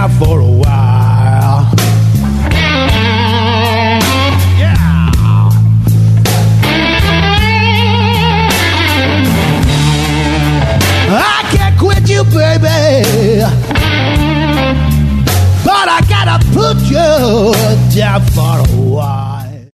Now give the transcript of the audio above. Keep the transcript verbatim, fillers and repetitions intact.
down for a while. Yeah. I can't quit you, baby, but I gotta put you down for a while.